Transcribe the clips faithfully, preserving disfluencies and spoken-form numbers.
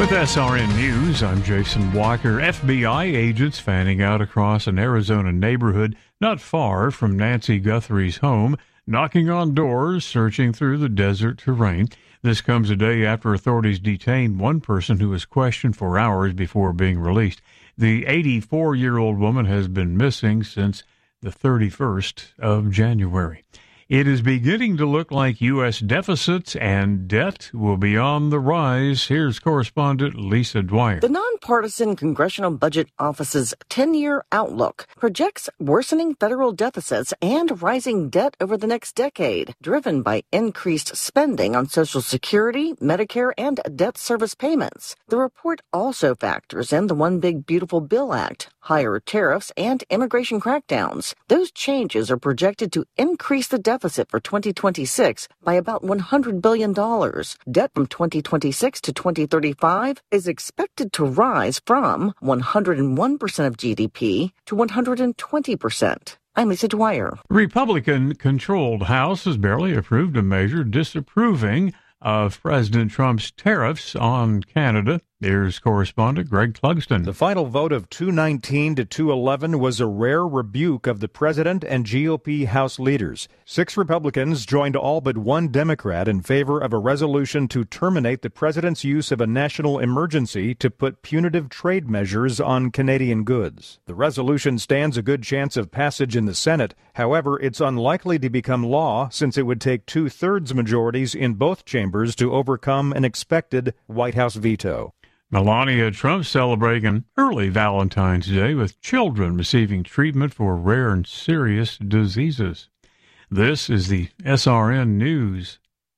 With S R N News, I'm Jason Walker. F B I agents fanning out across an Arizona neighborhood not far from Nancy Guthrie's home, knocking on doors, searching through the desert terrain. This comes a day after authorities detained one person who was questioned for hours before being released. The eighty-four-year-old woman has been missing since the thirty-first of January. It is beginning to look like U S deficits and debt will be on the rise. Here's correspondent Lisa Dwyer. The nonpartisan Congressional Budget Office's ten-year outlook projects worsening federal deficits and rising debt over the next decade, driven by increased spending on Social Security, Medicare, and debt service payments. The report also factors in the One Big Beautiful Bill Act, higher tariffs, and immigration crackdowns. Those changes are projected to increase the deficit for twenty twenty-six by about one hundred billion dollars. Debt from twenty twenty-six to twenty thirty-five is expected to rise from one hundred one percent of G D P to one hundred twenty percent. I'm Lisa Dwyer. Republican-controlled House has barely approved a measure disapproving of President Trump's tariffs on Canada. Here's correspondent Greg Clugston. The final vote of two nineteen to two eleven was a rare rebuke of the president and G O P House leaders. Six Republicans joined all but one Democrat in favor of a resolution to terminate the president's use of a national emergency to put punitive trade measures on Canadian goods. The resolution stands a good chance of passage in the Senate. However, it's unlikely to become law since it would take two-thirds majorities in both chambers to overcome an expected White House veto. Melania Trump celebrating early Valentine's Day with children receiving treatment for rare and serious diseases. This is the S R N News.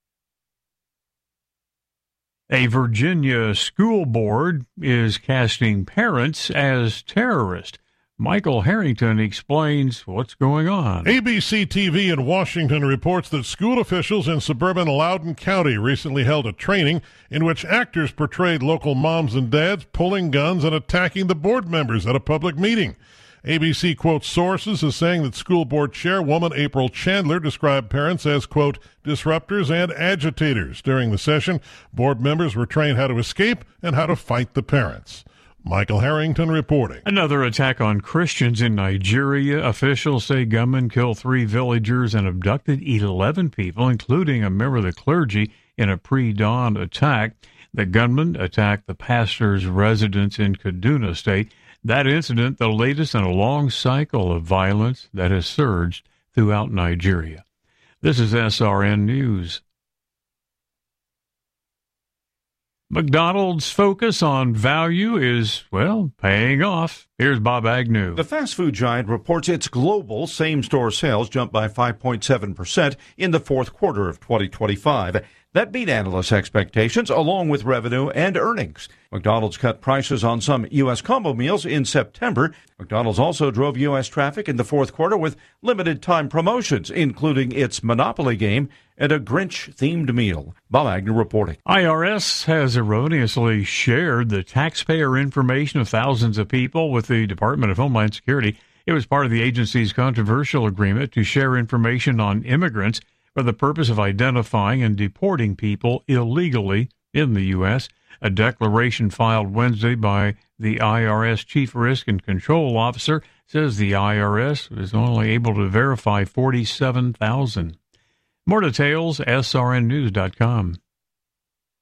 A Virginia school board is casting parents as terrorists. Michael Harrington explains what's going on. A B C T V in Washington reports that school officials in suburban Loudoun County recently held a training in which actors portrayed local moms and dads pulling guns and attacking the board members at a public meeting. A B C quotes sources as saying that school board chairwoman April Chandler described parents as, quote, disruptors and agitators. During the session, board members were trained how to escape and how to fight the parents. Michael Harrington reporting. Another attack on Christians in Nigeria. Officials say gunmen killed three villagers and abducted eleven people, including a member of the clergy, in a pre-dawn attack. The gunmen attacked the pastor's residence in Kaduna State. That incident, the latest in a long cycle of violence that has surged throughout Nigeria. This is S R N News. McDonald's focus on value is, well, paying off. Here's Bob Agnew. The fast food giant reports its global same-store sales jumped by five point seven percent in the fourth quarter of twenty twenty-five. That beat analysts' expectations, along with revenue and earnings. McDonald's cut prices on some U S combo meals in September. McDonald's also drove U S traffic in the fourth quarter with limited-time promotions, including its Monopoly game and a Grinch-themed meal. Bob Agnew reporting. I R S has erroneously shared the taxpayer information of thousands of people with the Department of Homeland Security. It was part of the agency's controversial agreement to share information on immigrants for the purpose of identifying and deporting people illegally in the U S. A declaration filed Wednesday by the I R S Chief Risk and Control Officer says the I R S was only able to verify forty-seven thousand. More details, S R N news dot com.